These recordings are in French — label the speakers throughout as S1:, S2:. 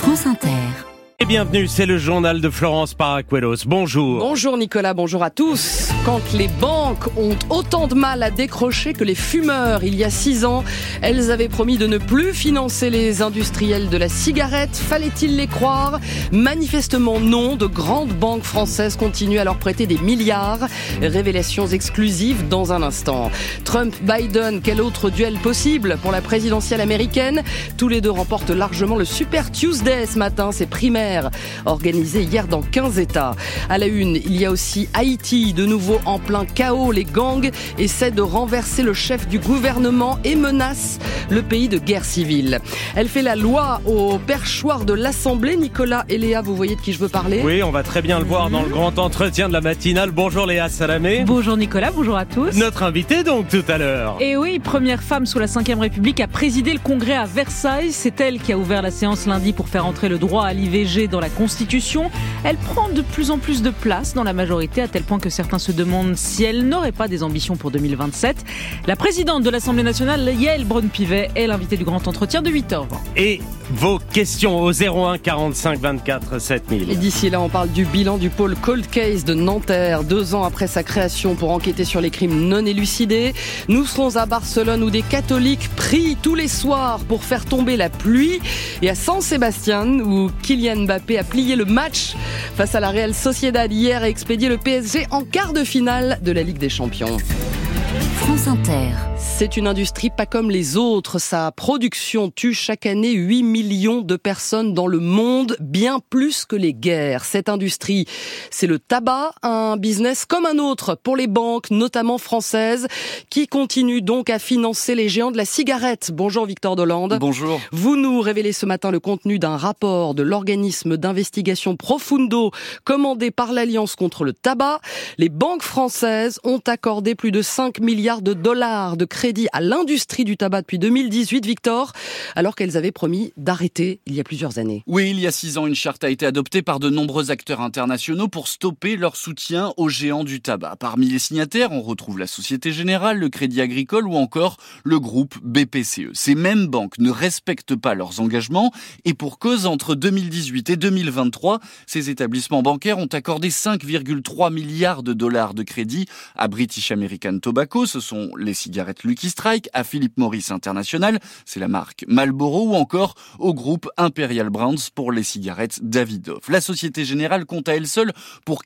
S1: France Inter.
S2: Et bienvenue, c'est le journal de Florence Paracuelos. Bonjour.
S3: Bonjour Nicolas, bonjour à tous. Quand les banques ont autant de mal à décrocher que les fumeurs il y a 6 ans, elles avaient promis de ne plus financer les industriels de la cigarette. Fallait-il les croire ? Manifestement non, de grandes banques françaises continuent à leur prêter des milliards. Révélations exclusives dans un instant. Trump-Biden, quel autre duel possible pour la présidentielle américaine ? Tous les deux remportent largement le Super Tuesday ce matin, c'est primaire. Organisé hier dans 15 États. À la une, il y a aussi Haïti, de nouveau en plein chaos. Les gangs essaient de renverser le chef du gouvernement et menacent le pays de guerre civile. Elle fait la loi au perchoir de l'Assemblée. Nicolas et Léa, vous voyez de qui je veux parler ?
S2: Oui, on va très bien le voir dans le grand entretien de la matinale. Bonjour Léa Salamé.
S4: Bonjour Nicolas, bonjour à tous.
S2: Notre invitée donc tout à l'heure.
S4: Et oui, première femme sous la 5e République à présider le congrès à Versailles. C'est elle qui a ouvert la séance lundi pour faire entrer le droit à l'IVG dans la Constitution. Elle prend de plus en plus de place dans la majorité, à tel point que certains se demandent si elle n'aurait pas des ambitions pour 2027. La présidente de l'Assemblée nationale, Yaël Braun-Pivet, est l'invitée du grand entretien de 8h20.
S2: Et vos questions au 01 45 24 7000.
S3: Et d'ici là, on parle du bilan du pôle Cold Case de Nanterre, 2 ans après sa création pour enquêter sur les crimes non élucidés. Nous serons à Barcelone où des catholiques prient tous les soirs pour faire tomber la pluie. Et à San Sebastián où Kylian Mbappé a plié le match face à la Real Sociedad hier et expédié le PSG en quart de finale de la Ligue des Champions.
S1: France Inter.
S3: C'est une industrie pas comme les autres. Sa production tue chaque année 8 millions de personnes dans le monde, bien plus que les guerres. Cette industrie, c'est le tabac, un business comme un autre pour les banques, notamment françaises, qui continuent donc à financer les géants de la cigarette. Bonjour Victor Dolande.
S5: Bonjour.
S3: Vous nous révélez ce matin le contenu d'un rapport de l'organisme d'investigation Profundo, commandé par l'Alliance contre le tabac. Les banques françaises ont accordé plus de 5 milliards de dollars de crédit à l'industrie du tabac depuis 2018, Victor, alors qu'elles avaient promis d'arrêter il y a plusieurs années.
S5: Oui, il y a 6 ans, une charte a été adoptée par de nombreux acteurs internationaux pour stopper leur soutien aux géants du tabac. Parmi les signataires, on retrouve la Société Générale, le Crédit Agricole ou encore le groupe BPCE. Ces mêmes banques ne respectent pas leurs engagements et pour cause, entre 2018 et 2023, ces établissements bancaires ont accordé 5,3 milliards de dollars de crédit à British American Tobacco, ce sont les cigarettes Lucky Strike, à Philip Morris International, c'est la marque Marlboro, ou encore au groupe Imperial Brands pour les cigarettes Davidoff. La Société Générale compte à elle seule pour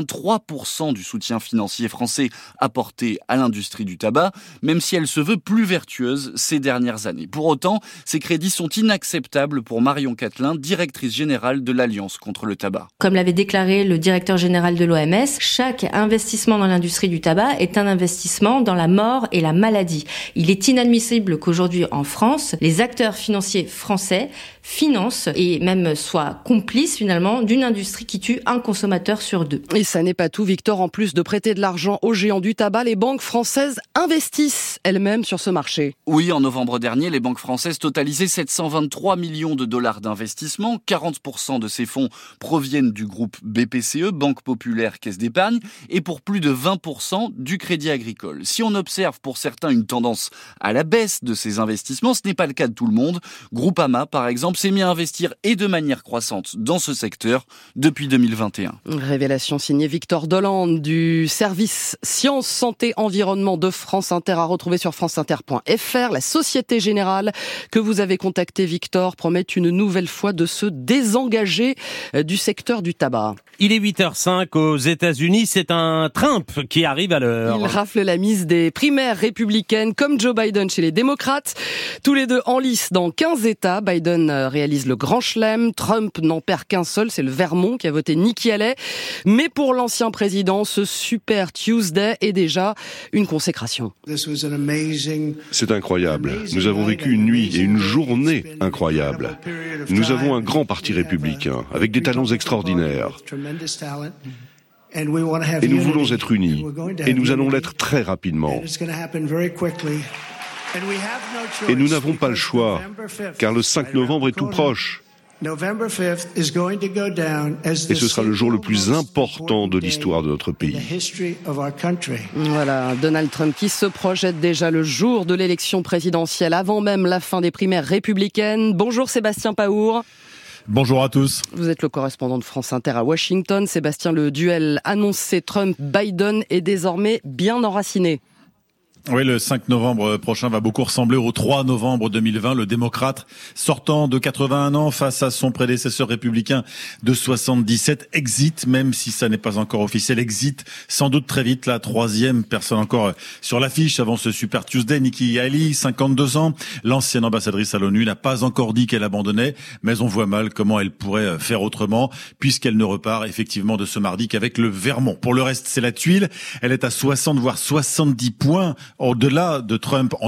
S5: 83% du soutien financier français apporté à l'industrie du tabac, même si elle se veut plus vertueuse ces dernières années. Pour autant, ces crédits sont inacceptables pour Marion Catelin, directrice générale de l'Alliance contre le tabac.
S6: Comme l'avait déclaré le directeur général de l'OMS, chaque investissement dans l'industrie du tabac est un investissement dans la mort et la maladie. Il est inadmissible qu'aujourd'hui en France, les acteurs financiers français financent et même soient complices finalement d'une industrie qui tue un consommateur sur 2.
S3: Et ça n'est pas tout, Victor. En plus de prêter de l'argent aux géants du tabac, les banques françaises investissent elles-mêmes sur ce marché.
S5: Oui, en novembre dernier, les banques françaises totalisaient 723 millions de dollars d'investissement. 40% de ces fonds proviennent du groupe BPCE, Banque Populaire Caisse d'Épargne, et pour plus de 20% du Crédit Agricole. Si on observe pour certains une tendance à la baisse de ces investissements, ce n'est pas le cas de tout le monde. Groupama, par exemple, s'est mis à investir et de manière croissante dans ce secteur depuis 2021.
S3: Révélation signée Victor Dolande du service Sciences, Santé, Environnement de France Inter à retrouver sur franceinter.fr. La Société Générale que vous avez contactée, Victor, promet une nouvelle fois de se désengager du secteur du tabac.
S2: Il est 8h05 aux États-Unis, c'est un Trump qui arrive à l'heure.
S3: Il rafle la mise des primaires républicaines comme Joe Biden chez les démocrates. Tous les deux en lice dans 15 États. Biden réalise le grand chelem. Trump n'en perd qu'un seul, c'est le Vermont qui a voté Nikki Haley. Mais pour l'ancien président, ce Super Tuesday est déjà une consécration.
S7: C'est incroyable. Nous avons vécu une nuit et une journée incroyables. Nous avons un grand parti républicain avec des talents extraordinaires. Et nous voulons être unis. Et nous allons l'être très rapidement. Et nous n'avons pas le choix, car le 5 novembre est tout proche. Et ce sera le jour le plus important de l'histoire de notre pays.
S3: Voilà, Donald Trump qui se projette déjà le jour de l'élection présidentielle, avant même la fin des primaires républicaines. Bonjour Sébastien Paour.
S8: Bonjour à tous.
S3: Vous êtes le correspondant de France Inter à Washington. Sébastien, le duel annoncé Trump-Biden est désormais bien enraciné.
S8: Oui, le 5 novembre prochain va beaucoup ressembler au 3 novembre 2020. Le démocrate sortant de 81 ans face à son prédécesseur républicain de 77 exit, même si ça n'est pas encore officiel, exit sans doute très vite. La troisième personne encore sur l'affiche avant ce Super Tuesday, Nikki Haley, 52 ans. L'ancienne ambassadrice à l'ONU n'a pas encore dit qu'elle abandonnait, mais on voit mal comment elle pourrait faire autrement puisqu'elle ne repart effectivement de ce mardi qu'avec le Vermont. Pour le reste, c'est la tuile. Elle est à 60 voire 70 points en deçà de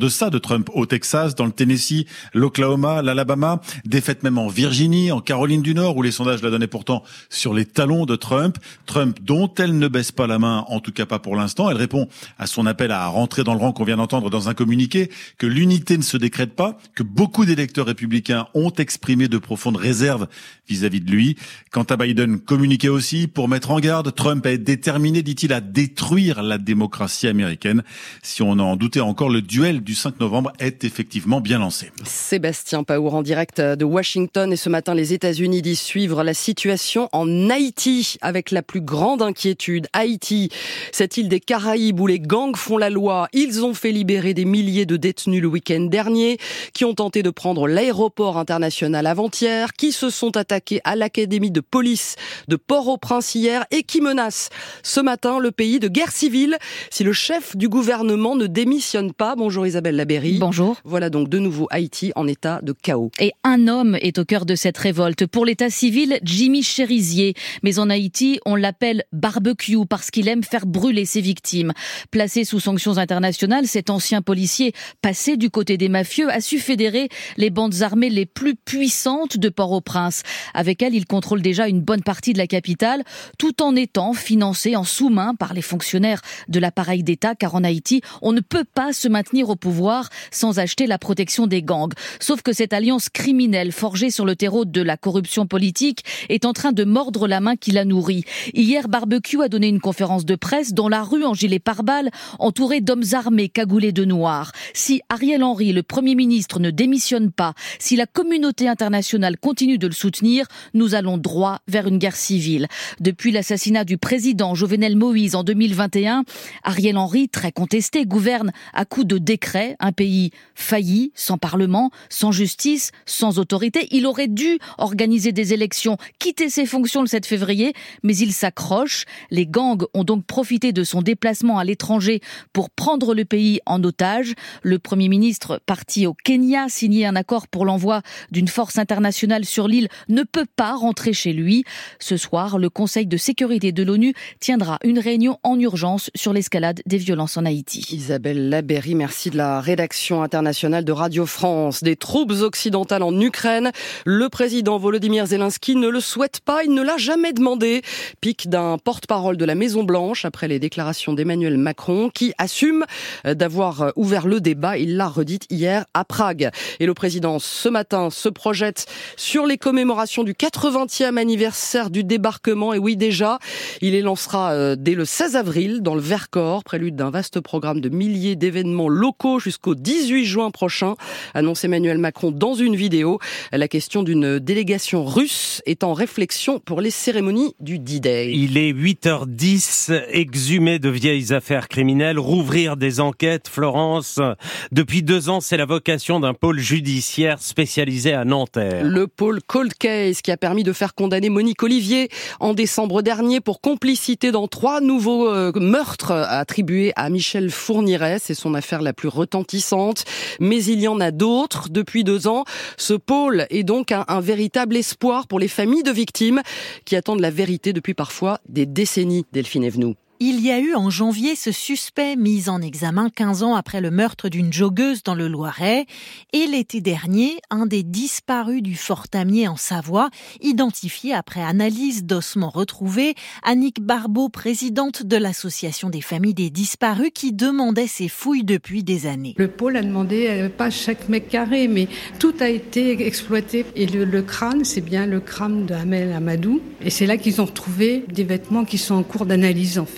S8: Trump au Texas, dans le Tennessee, l'Oklahoma, l'Alabama, défaite même en Virginie, en Caroline du Nord, où les sondages la donnaient pourtant sur les talons de Trump. Trump dont elle ne baisse pas la main, en tout cas pas pour l'instant. Elle répond à son appel à rentrer dans le rang qu'on vient d'entendre dans un communiqué, que l'unité ne se décrète pas, que beaucoup d'électeurs républicains ont exprimé de profondes réserves vis-à-vis de lui. Quant à Biden, communiqué aussi pour mettre en garde, Trump est déterminé, dit-il, à détruire la démocratie américaine. Si on en doutait encore, le duel du 5 novembre est effectivement bien lancé.
S3: Sébastien Paour en direct de Washington. Et ce matin, les États-Unis disent suivre la situation en Haïti avec la plus grande inquiétude. Haïti, cette île des Caraïbes où les gangs font la loi. Ils ont fait libérer des milliers de détenus le week-end dernier qui ont tenté de prendre l'aéroport international avant-hier, qui se sont attaqués à l'académie de police de Port-au-Prince hier et qui menacent ce matin le pays de guerre civile si le chef du gouvernement ne démissionne pas. Bonjour Isabelle Labeyrie.
S1: Bonjour.
S3: Voilà donc de nouveau Haïti en état de chaos.
S1: Et un homme est au cœur de cette révolte. Pour l'état civil, Jimmy Cherizier. Mais en Haïti, on l'appelle barbecue parce qu'il aime faire brûler ses victimes. Placé sous sanctions internationales, cet ancien policier, passé du côté des mafieux, a su fédérer les bandes armées les plus puissantes de Port-au-Prince. Avec elle, il contrôle déjà une bonne partie de la capitale, tout en étant financé en sous-main par les fonctionnaires de l'appareil d'État, car en Haïti, on ne peut pas se maintenir au pouvoir sans acheter la protection des gangs. Sauf que cette alliance criminelle forgée sur le terreau de la corruption politique est en train de mordre la main qui la nourrit. Hier, Barbecue a donné une conférence de presse dans la rue en gilet pare-balles, entouré d'hommes armés cagoulés de noir. Si Ariel Henry, le Premier ministre, ne démissionne pas, si la communauté internationale continue de le soutenir, nous allons droit vers une guerre civile. Depuis l'assassinat du président Jovenel Moïse en 2021, Ariel Henry, très contesté, gouverne à coups de décrets un pays failli, sans parlement, sans justice, sans autorité. Il aurait dû organiser des élections, quitter ses fonctions le 7 février, mais il s'accroche. Les gangs ont donc profité de son déplacement à l'étranger pour prendre le pays en otage. Le Premier ministre, parti au Kenya, signer un accord pour l'envoi d'une force internationale sur l'île, ne peut pas rentrer chez lui. Ce soir, le Conseil de sécurité de l'ONU tiendra une réunion en urgence sur l'escalade des violences en Haïti.
S3: Isabelle Labeyrie, merci de la rédaction internationale de Radio France. Des troupes occidentales en Ukraine. Le président Volodymyr Zelensky ne le souhaite pas, il ne l'a jamais demandé. Pic d'un porte-parole de la Maison-Blanche après les déclarations d'Emmanuel Macron qui assume d'avoir ouvert le débat. Il l'a redit hier à Prague. Et le président, ce matin, se projette sur les commémorations du 80e anniversaire du débarquement. Et oui, déjà, il les lancera dès le 16 avril dans le Vercors, prélude d'un vaste programme de milliers d'événements locaux jusqu'au 18 juin prochain, annonce Emmanuel Macron dans une vidéo. La question d'une délégation russe est en réflexion pour les cérémonies du D-Day.
S2: Il est 8h10, exhumer de vieilles affaires criminelles, rouvrir des enquêtes, Florence. Depuis 2 ans, c'est la vocation d'un pôle judiciaire spécialisé à Nanterre.
S3: Le pôle Cold Case qui a permis de faire condamner Monique Olivier en décembre dernier pour complicité dans 3 nouveaux meurtres attribués à Michel Fourniret. C'est son affaire la plus retentissante. Mais il y en a d'autres depuis 2 ans. Ce pôle est donc un véritable espoir pour les familles de victimes qui attendent la vérité depuis parfois des décennies. Delphine Evenou.
S9: Il y a eu en janvier ce suspect mis en examen 15 ans après le meurtre d'une joggeuse dans le Loiret. Et l'été dernier, un des disparus du Fort Tamier en Savoie, identifié après analyse d'ossements retrouvés, Annick Barbeau, présidente de l'association des familles des disparus, qui demandait ces fouilles depuis des années.
S10: Le pôle a demandé, pas chaque mètre carré, mais tout a été exploité. Et le crâne, c'est bien le crâne de Hamel Amadou. Et c'est là qu'ils ont retrouvé des vêtements qui sont en cours d'analyse en fait.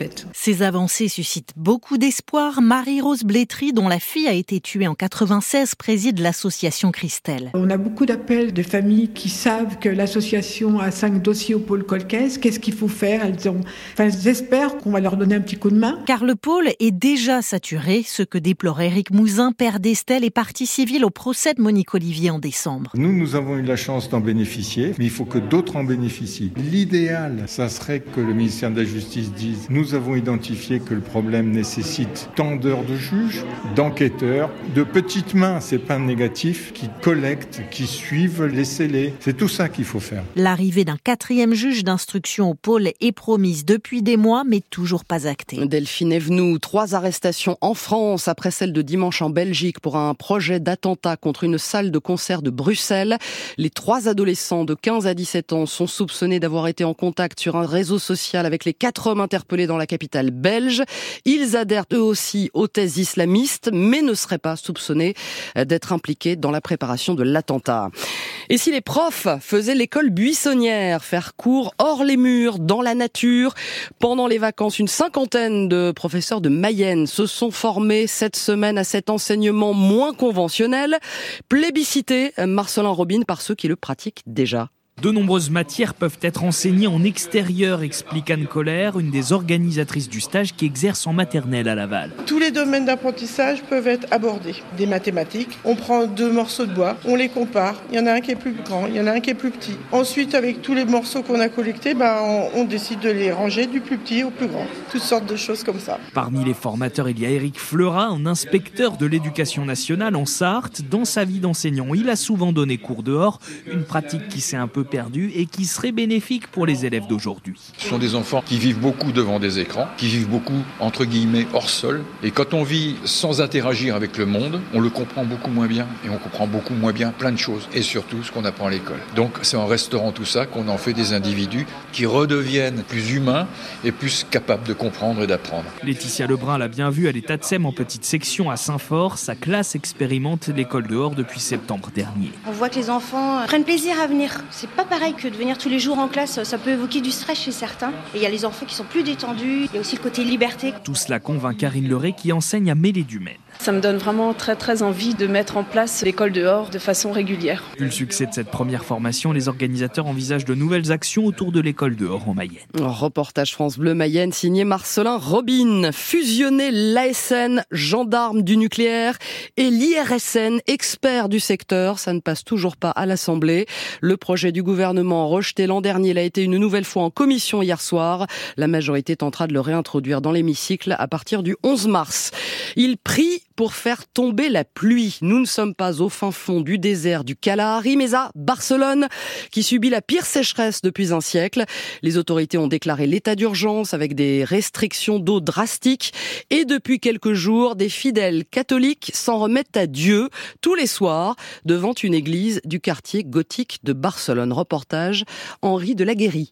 S10: fait.
S9: Ces avancées suscitent beaucoup d'espoir. Marie-Rose Blétry, dont la fille a été tuée en 96, préside l'association Christelle.
S10: On a beaucoup d'appels de familles qui savent que l'association a 5 dossiers au pôle Colcaise. Qu'est-ce qu'il faut faire? Elles espèrent qu'on va leur donner un petit coup de main.
S9: Car le pôle est déjà saturé, ce que déplore Éric Mouzin, père d'Estelle et partie civile au procès de Monique Olivier en décembre.
S11: Nous avons eu la chance d'en bénéficier, mais il faut que d'autres en bénéficient. L'idéal, ça serait que le ministère de la Justice dise « Nous avons identifié que le problème nécessite tant d'heures de juges, d'enquêteurs, de petites mains, c'est pas négatif, qui collectent, qui suivent les scellés. » C'est tout ça qu'il faut faire.
S9: L'arrivée d'un 4e juge d'instruction au pôle est promise depuis des mois, mais toujours pas actée.
S3: Delphine Evenou, 3 arrestations en France après celle de dimanche en Belgique pour un projet d'attentat contre une salle de concert de Bruxelles. Les 3 adolescents de 15 à 17 ans sont soupçonnés d'avoir été en contact sur un réseau social avec les 4 hommes interpellés dans la capitale belge. Ils adhèrent eux aussi aux thèses islamistes, mais ne seraient pas soupçonnés d'être impliqués dans la préparation de l'attentat. Et si les profs faisaient l'école buissonnière, faire cours hors les murs, dans la nature, pendant les vacances, une 50aine de professeurs de Mayenne se sont formés cette semaine à cet enseignement moins conventionnel, plébiscité, Marcelin Robin, par ceux qui le pratiquent déjà.
S12: De nombreuses matières peuvent être enseignées en extérieur, explique Anne Colère, une des organisatrices du stage qui exerce en maternelle à Laval.
S13: Tous les domaines d'apprentissage peuvent être abordés. Des mathématiques, on prend 2 morceaux de bois, on les compare. Il y en a un qui est plus grand, il y en a un qui est plus petit. Ensuite, avec tous les morceaux qu'on a collectés, on décide de les ranger du plus petit au plus grand. Toutes sortes de choses comme ça.
S12: Parmi les formateurs, il y a Éric Fleurat, un inspecteur de l'éducation nationale en Sarthe. Dans sa vie d'enseignant, il a souvent donné cours dehors, une pratique qui s'est un peu perdue et qui serait bénéfique pour les élèves d'aujourd'hui.
S14: Ce sont des enfants qui vivent beaucoup devant des écrans, qui vivent beaucoup, entre guillemets, hors sol. Et quand on vit sans interagir avec le monde, on le comprend beaucoup moins bien. Et on comprend beaucoup moins bien plein de choses. Et surtout, ce qu'on apprend à l'école. Donc, c'est en restaurant tout ça qu'on en fait des individus qui redeviennent plus humains et plus capables de comprendre et d'apprendre.
S12: Laetitia Lebrun l'a bien vu, elle est ATSEM en petite section à Saint-Fort. Sa classe expérimente l'école dehors depuis septembre dernier.
S15: On voit que les enfants prennent plaisir à venir. C'est pas pareil que de venir tous les jours en classe, ça peut évoquer du stress chez certains. Et il y a les enfants qui sont plus détendus, il y a aussi le côté liberté.
S12: Tout cela convainc Karine Leray qui enseigne à Mêlée-du-Maine.
S16: Ça me donne vraiment très envie de mettre en place l'école dehors de façon régulière.
S12: Vu le succès de cette première formation, les organisateurs envisagent de nouvelles actions autour de l'école dehors en Mayenne.
S3: Reportage France Bleu Mayenne signé Marcelin Robin. Fusionner l'ASN, gendarme du nucléaire, et l'IRSN, expert du secteur, ça ne passe toujours pas à l'Assemblée. Le projet du gouvernement rejeté l'an dernier l'a été une nouvelle fois en commission hier soir. La majorité tentera de le réintroduire dans l'hémicycle à partir du 11 mars. Il prie pour faire tomber la pluie. Nous ne sommes pas au fin fond du désert du Kalahari, mais à Barcelone, qui subit la pire sécheresse depuis un siècle. Les autorités ont déclaré l'état d'urgence avec des restrictions d'eau drastiques. Et depuis quelques jours, des fidèles catholiques s'en remettent à Dieu tous les soirs devant une église du quartier gothique de Barcelone. Reportage Henri de la Guérie.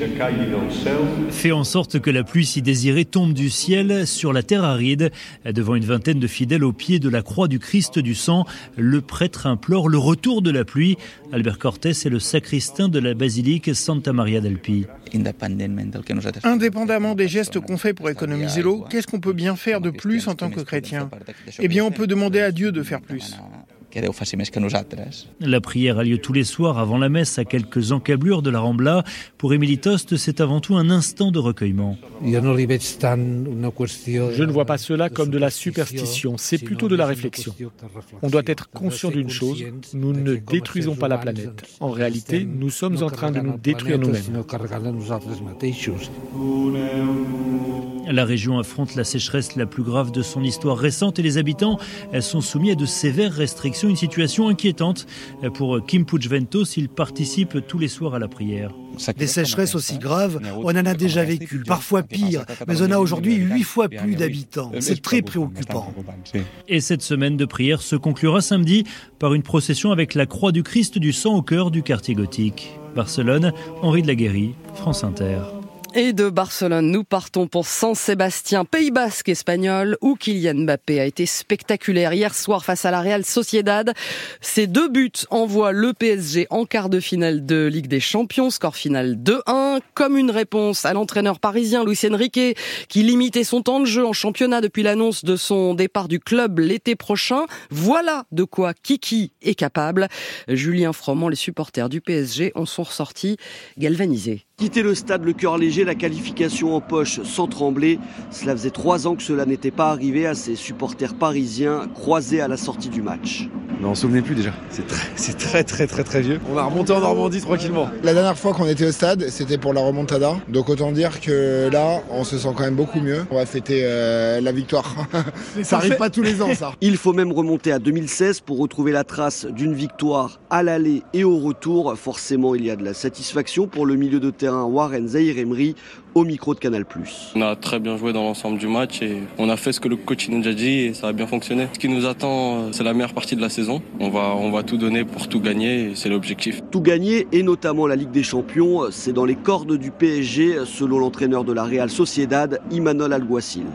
S17: Fait en sorte que la pluie si désirée tombe du ciel sur la terre aride. Devant une vingtaine de fidèles au pied de la croix du Christ du sang, le prêtre implore le retour de la pluie. Albert Cortés est le sacristain de la basilique Santa Maria del Pi.
S18: Indépendamment des gestes qu'on fait pour économiser l'eau, qu'est-ce qu'on peut bien faire de plus en tant que chrétien ? Eh bien, on peut demander à Dieu de faire plus.
S17: La prière a lieu tous les soirs avant la messe à quelques encablures de la Rambla. Pour Émilie Tost, c'est avant tout un instant de recueillement.
S19: Je ne vois pas cela comme de la superstition, c'est plutôt de la réflexion. On doit être conscient d'une chose, nous ne détruisons pas la planète. En réalité, nous sommes en train de nous détruire nous-mêmes.
S17: La région affronte la sécheresse la plus grave de son histoire récente et les habitants sont soumis à de sévères restrictions. Une situation inquiétante pour Kim Puigventos. Il participe tous les soirs à la prière.
S20: Des sécheresses aussi graves, on en a déjà vécu, parfois pire, mais on a aujourd'hui 8 fois plus d'habitants. C'est très préoccupant.
S17: Et cette semaine de prière se conclura samedi par une procession avec la croix du Christ du sang au cœur du quartier gothique. Barcelone, Henri de la Guérie, France Inter.
S3: Et de Barcelone, nous partons pour San Sébastien, Pays Basque espagnol, où Kylian Mbappé a été spectaculaire hier soir face à la Real Sociedad. Ses 2 buts envoient le PSG en quart de finale de Ligue des Champions, score final 2-1, comme une réponse à l'entraîneur parisien Luis Enrique, qui limitait son temps de jeu en championnat depuis l'annonce de son départ du club l'été prochain. Voilà de quoi Kiki est capable. Julien Froment, les supporters du PSG en sont ressortis galvanisés.
S21: Quitter le stade le cœur léger, la qualification en poche sans trembler. Cela faisait 3 ans que cela n'était pas arrivé à ces supporters parisiens croisés à la sortie du match.
S22: Mais on s'en souvenait plus déjà, c'est très vieux. On a remonté en Normandie tranquillement.
S23: La dernière fois qu'on était au stade, c'était pour la remontada. Donc autant dire que là, on se sent quand même beaucoup mieux. On va fêter la victoire. Ça arrive pas tous les ans ça.
S21: Il faut même remonter à 2016 pour retrouver la trace d'une victoire à l'aller et au retour. Forcément, il y a de la satisfaction pour le milieu de terrain Warren Zaïre-Emery au micro de Canal+.
S24: On a très bien joué dans l'ensemble du match et on a fait ce que le coach nous a dit et ça a bien fonctionné. Ce qui nous attend, c'est la meilleure partie de la saison. On va tout donner pour tout gagner et c'est l'objectif.
S21: Tout gagner et notamment la Ligue des Champions, c'est dans les cordes du PSG selon l'entraîneur de la Real Sociedad, Imanol Alguacil.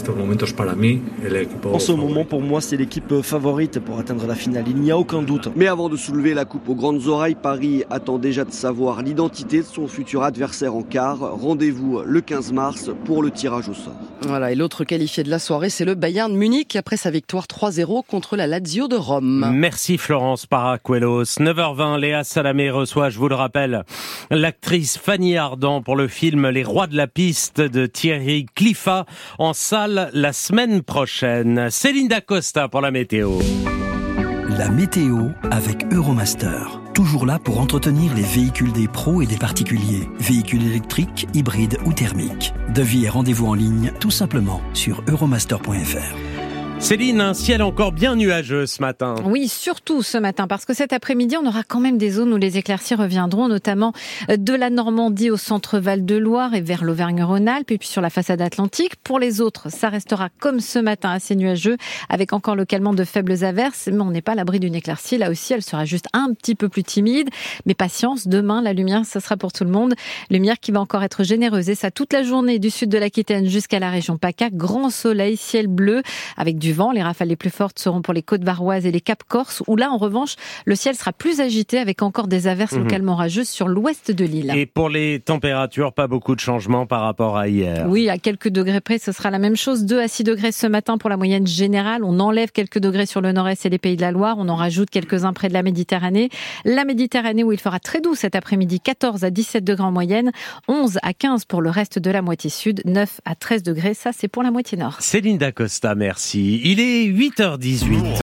S25: En ce moment, pour moi, c'est l'équipe favorite pour atteindre la finale, il n'y a aucun doute.
S21: Mais avant de soulever la coupe aux grandes oreilles, Paris attend déjà de savoir l'identité de son futur adversaire en quart. Rendez-vous le 15 mars pour le tirage au sort.
S3: Voilà, et l'autre qualifié de la soirée, c'est le Bayern Munich après sa victoire 3-0 contre la Lazio de Rome.
S2: Merci Florence Paracuelos. 9h20, Léa Salamé reçoit, je vous le rappelle, l'actrice Fanny Ardant pour le film Les Rois de la piste de Thierry Cliffat en salle la semaine prochaine. Céline Dacosta pour la météo.
S26: La météo avec Euromaster. Toujours là pour entretenir les véhicules des pros et des particuliers. Véhicules électriques, hybrides ou thermiques. Devis et rendez-vous en ligne, tout simplement sur euromaster.fr.
S2: Céline, un ciel encore bien nuageux ce matin.
S27: Oui, surtout ce matin, parce que cet après-midi, on aura quand même des zones où les éclaircies reviendront, notamment de la Normandie au centre Val-de-Loire et vers l'Auvergne-Rhône-Alpes, et puis sur la façade atlantique. Pour les autres, ça restera comme ce matin, assez nuageux, avec encore localement de faibles averses, mais on n'est pas à l'abri d'une éclaircie. Là aussi, elle sera juste un petit peu plus timide, mais patience, demain, la lumière, ça sera pour tout le monde. Lumière qui va encore être généreuse, et ça toute la journée, du sud de l'Aquitaine jusqu'à la région PACA. Grand soleil, ciel bleu, avec du vent. Les rafales les plus fortes seront pour les côtes varoises et les caps corses, où là, en revanche, le ciel sera plus agité avec encore des averses localement rageuses sur l'ouest de l'île.
S2: Et pour les températures, pas beaucoup de changements par rapport à hier.
S27: Oui, à quelques degrés près, ce sera la même chose. 2 à 6 degrés ce matin pour la moyenne générale. On enlève quelques degrés sur le nord-est et les Pays de la Loire. On en rajoute quelques-uns près de la Méditerranée. La Méditerranée où il fera très doux cet après-midi, 14 à 17 degrés en moyenne, 11 à 15 pour le reste de la moitié sud, 9 à 13 degrés. Ça, c'est pour la moitié nord.
S2: Céline Dacosta, merci. Il est 8h18.